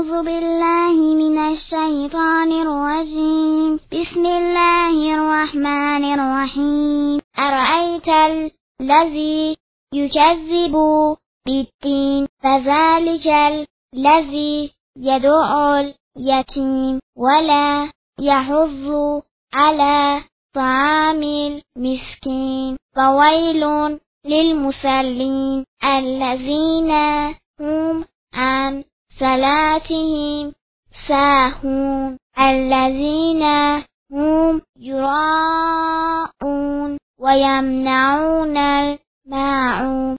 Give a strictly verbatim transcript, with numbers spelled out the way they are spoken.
أعوذ بالله من الشيطان الرجيم. بسم الله الرحمن الرحيم. أرأيت الذي يكذب بالدين فذلك الذي يدعو اليتيم ولا يحض على طعام المسكين فويل للمصلين الذين هم عن صلاتهم ساهون الذين هم يراءون ويمنعون الماعون